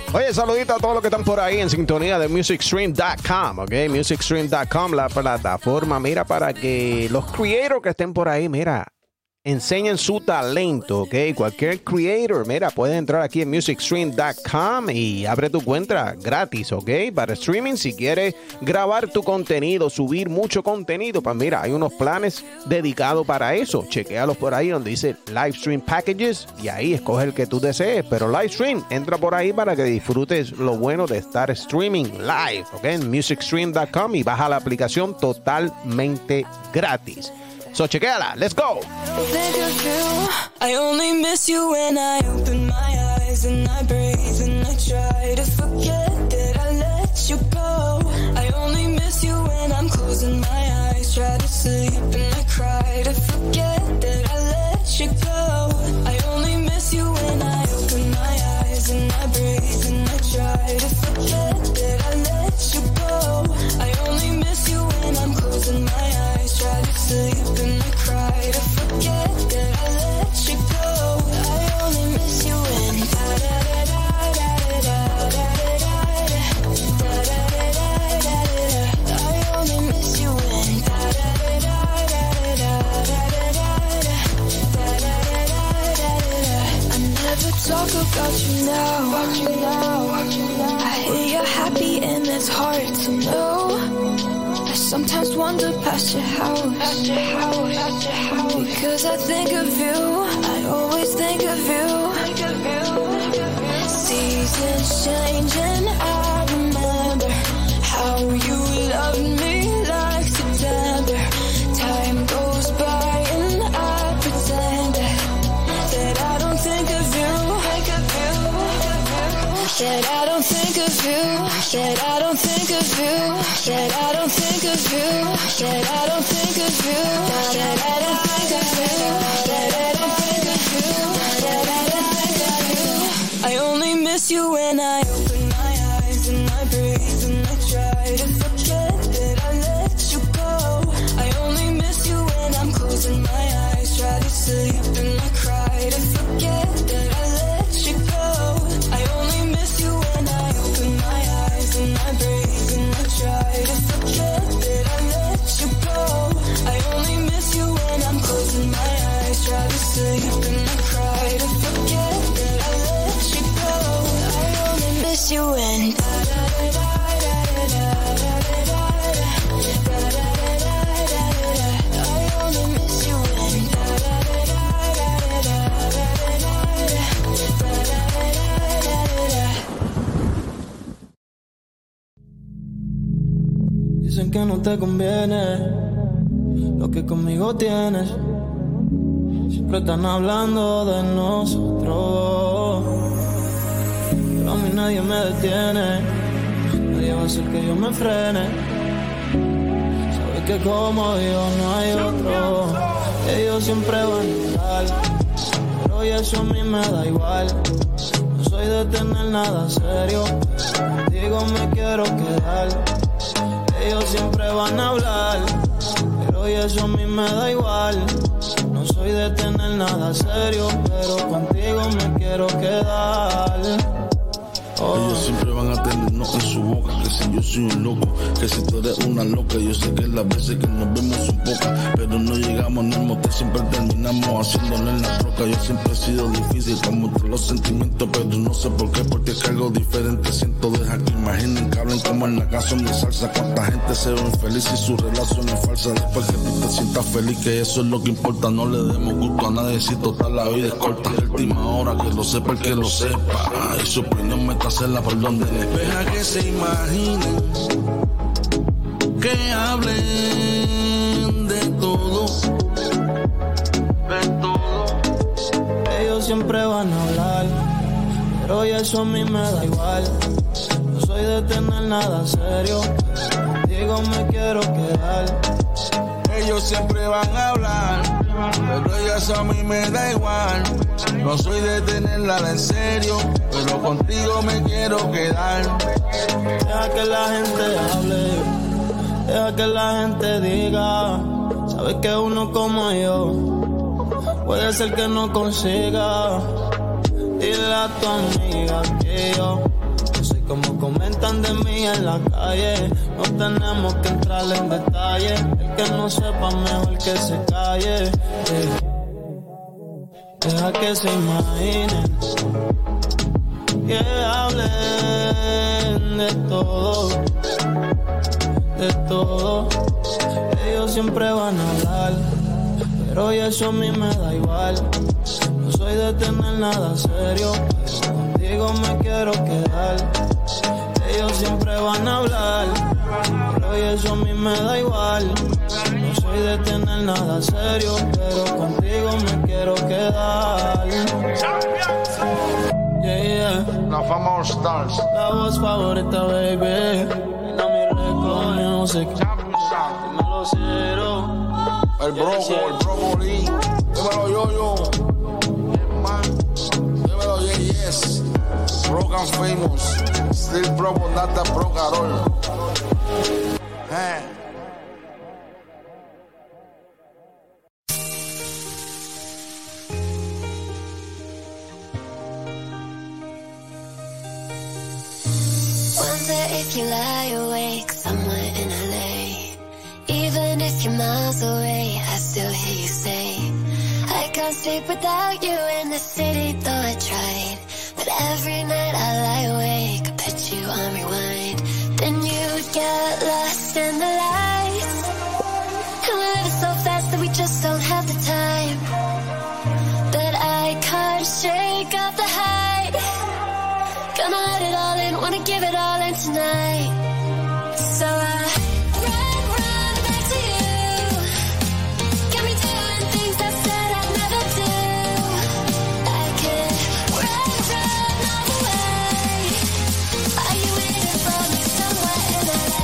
Oye, saludito a todos los que están por ahí en sintonía de MusicStream.com, ¿ok? MusicStream.com, la plataforma, mira, para que los creators que estén por ahí, mira, enseñen su talento, ¿ok? Cualquier creator, mira, puedes entrar aquí en MusicStream.com y abre tu cuenta gratis, ¿ok? Para streaming, si quieres grabar tu contenido, subir mucho contenido, pues mira, hay unos planes dedicados para eso. Chequéalos por ahí donde dice Live Stream Packages y ahí escoge el que tú desees. Pero Live Stream, entra por ahí para que disfrutes lo bueno de estar streaming live, ¿ok? En MusicStream.com y baja la aplicación totalmente gratis. So chequeala, let's go. I only miss you when I open my eyes and I breathe and I try to forget that I let you go. I only miss you when I'm closing my eyes, try to sleep and I cry to forget that I let you go. I only miss you when I open my eyes and I breathe and I try to forget that I let you go. I only miss you when I'm closing my eyes, try to sleep and I cry to forget that I let you go. I only miss you when da da da da da da da da da. I only miss you when da da da da da da. I never talk about you now. I hear you're happy and it's hard to know. I sometimes wander past your house. Because I think of you, I always think of you. Seasons change and I remember how you loved me like September. Time goes by and I pretend that I don't think of you. That I don't think of you. That I don't think of you. That I don't think of you. That I don't think of you. That I don't think of you. That I don't think of you. That I don't think of you. I only miss you when I open my eyes and I breathe and I try to forget that I let you go. I only miss you when I'm closing my eyes, try to sleep and I cry to forget that I let you go. I only miss you when I open my eyes and I breathe and I try to forget that I let you go. I only miss you when I'm closing my eyes, try to sleep and I cry to forget that I let you go. I only miss you when da da da da da da da da da. I only miss you when da da da da da da. Dicen que no te conviene lo que conmigo tienes. Siempre están hablando de nosotros, pero a mí nadie me detiene. Nadie va a hacer que yo me frene. Sabes que como yo no hay otro. Ellos siempre van a hablar, pero y eso a mí me da igual. No soy de tener nada serio, digo me quiero quedar. Ellos siempre van a hablar, pero y eso a mí me da igual. No soy de tener nada serio, pero contigo me quiero quedar. Ellos siempre van a tenernos en su boca, que si yo soy un loco, que si tú eres una loca. Yo sé que las veces que nos vemos son pocas, pero no llegamos en el motel, siempre terminamos haciéndolo en la roca. Yo siempre he sido difícil para mostrar los sentimientos, pero no sé por qué, porque es algo diferente. Siento, deja que imaginen que hablen como en la canción de salsa. Cuánta gente se ve infeliz y su relación es falsa. Después que tú te sientas feliz, que eso es lo que importa. No le demos gusto a nadie si total la vida es corta. De última hora, que lo sepa el que lo sepa, y su opinión me está hacerla por donde le deja que se imaginen, que hablen de todo, de todo. Ellos siempre van a hablar, pero y eso a mí me da igual. No soy de tener nada serio, digo me quiero quedar. Ellos siempre van a hablar, pero eso a mí me da igual. No soy de tener nada en serio, pero contigo me quiero quedar. Deja que la gente hable, deja que la gente diga. Sabes que uno como yo puede ser que no consiga. Dile a tu amiga que yo Como comentan de mí en la calle, no tenemos que entrar en detalle. El que no sepa mejor que se calle. Deja que se imaginen, que hablen de todo, de todo. Ellos siempre van a hablar, pero hoy eso a mí me da igual. No soy de tener nada serio, pero contigo me quiero quedar. Ellos siempre van a hablar, pero hoy eso a mí me da igual. No soy de tener nada serio, pero contigo me quiero quedar. Yeah, yeah. La fama All Stars. La voz favorita, baby. No mi record music. Dímelo cero. El brócoli. Dímelo yo. Dímelo yes. Broke and famous. Still broke, not that broke at all. Wonder if you lie awake somewhere in LA. Even if you're miles away, I still hear you say, I can't sleep without you in the city, though I tried. But every night I lie awake, I put you on rewind. Then you'd get lost in the lights. And we live so fast that we just don't have the time. But I can't shake off the high. Gonna let it all in, wanna give it all in tonight. So I run back to you. Got me doing things I said I'd never do. I could run all the way. Are you waiting for me somewhere in LA?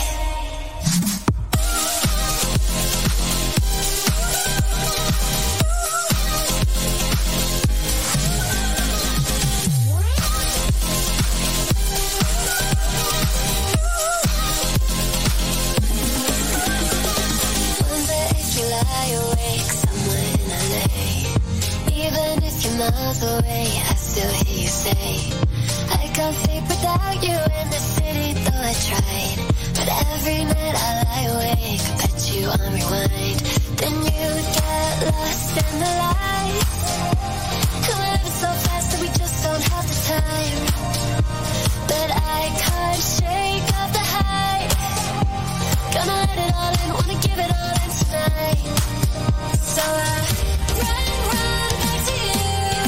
Miles away, I still hear you say, I can't sleep without you in the city, though I tried. But every night I lie awake, put you on rewind. Then you'd get lost in the lights. And we're living so fast that we just don't have the time. But I can't shake off the high. Gonna let it all in, wanna give it all in tonight. So I run back to you.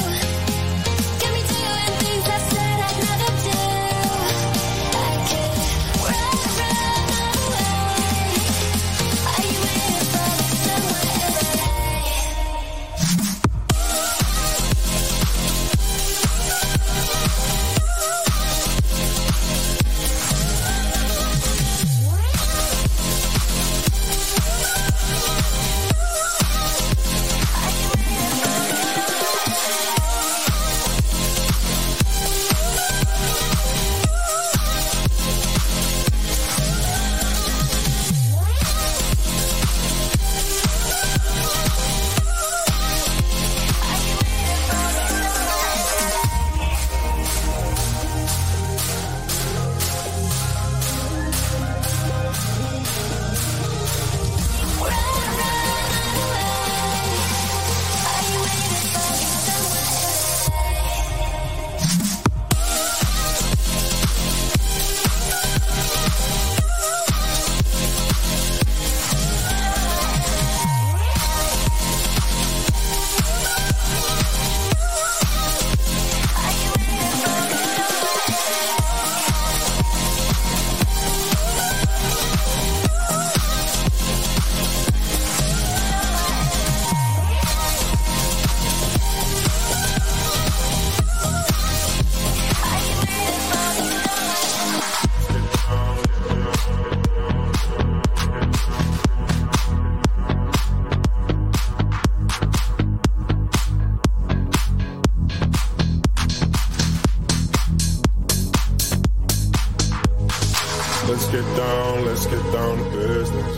Let's get down to business.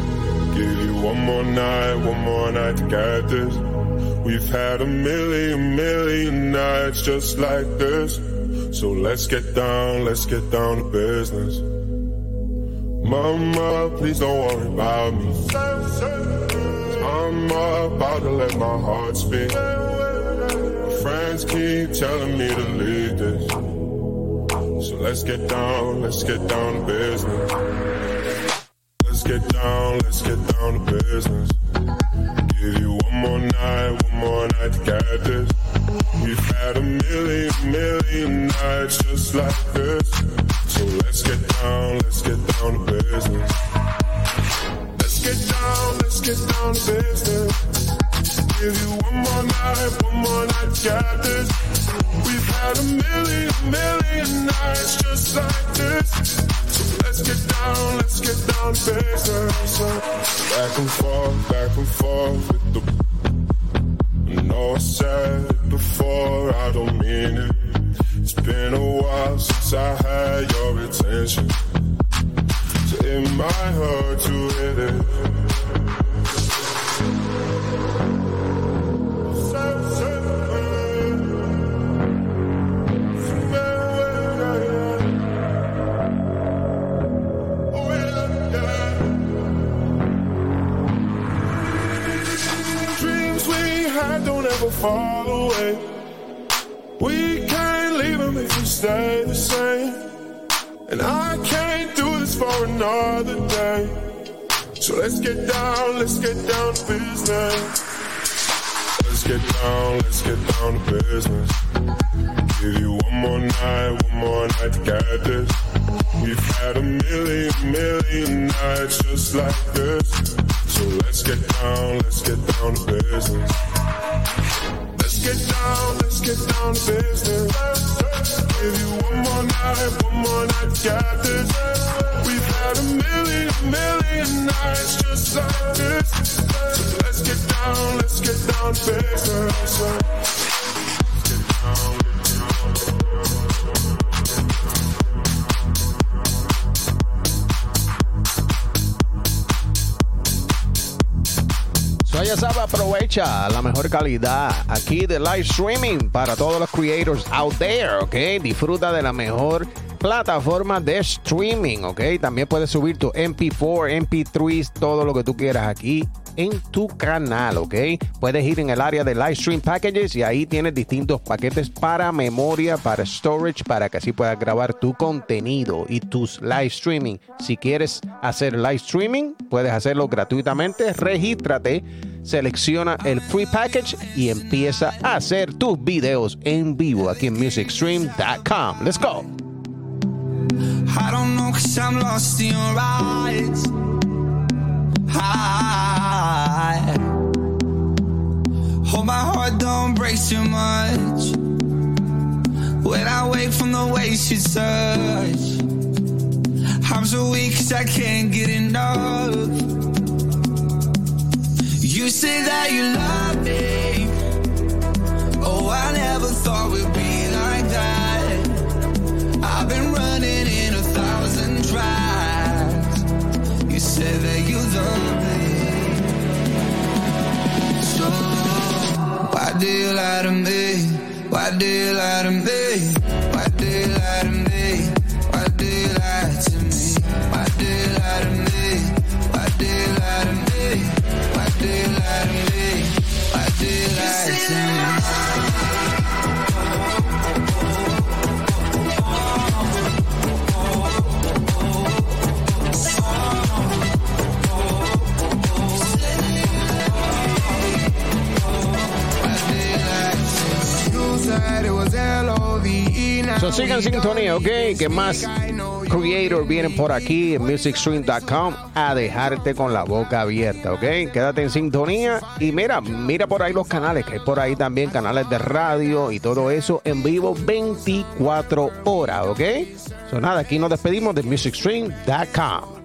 Give you one more night to get this. We've had a million nights just like this. So let's get down to business. Mama, please don't worry about me. I'm about to let my heart speak. My friends keep telling me to leave this. So let's get down to business. Let's get down to business. Give you one more night to get this. We've had a million nights just like this. So let's get down to business. Let's get down to business. Give you one more night to get this. We've had a million nights just like this. So let's get down to business. Back and forth with the. I know I said it before, I don't mean it. It's been a while since I had your attention. So it might hurt to hit it. Don't ever fall away. We can't leave them if we stay the same. And I can't do this for another day. So let's get down to business. Let's get down to business. Give you one more night to get this. We've had a million nights just like this. So let's get down to business. Let's get down to business. Give you one more night to get this. We've had a million nights just like this. So let's get down to business. Ya sabe, aprovecha la mejor calidad aquí de live streaming para todos los creators out there, ¿ok? Disfruta de la mejor plataforma de streaming, ¿ok? También puedes subir tu MP4, MP3, todo lo que tú quieras aquí en tu canal, ¿ok? Puedes ir en el área de live stream packages y ahí tienes distintos paquetes para memoria, para storage, para que así puedas grabar tu contenido y tus live streaming. Si quieres hacer live streaming, puedes hacerlo gratuitamente. Regístrate, selecciona el free package y empieza a hacer tus videos en vivo aquí en musicstream.com. Let's go. I don't know 'cause I'm lost in your eyes. I hope my heart don't break too much when I wake from the way she touch. I'm so weak 'cause I can't get enough. You say that you love me. Oh, I never thought we'd be like that. I've been running in 1,000 tries. You said that you love me. So why do you lie to me? Why do you lie to me? Why do you lie to me? Why do you lie to me? Why do you lie to me? Why do you lie to me? Why do you lie to me? Why do you lie to me? So sigan en sintonía, ok, que más creators vienen por aquí en musicstream.com a dejarte con la boca abierta, ok. Quédate en sintonía y mira por ahí los canales, que hay por ahí también canales de radio y todo eso en vivo 24 horas, ok. So nada, aquí nos despedimos de musicstream.com.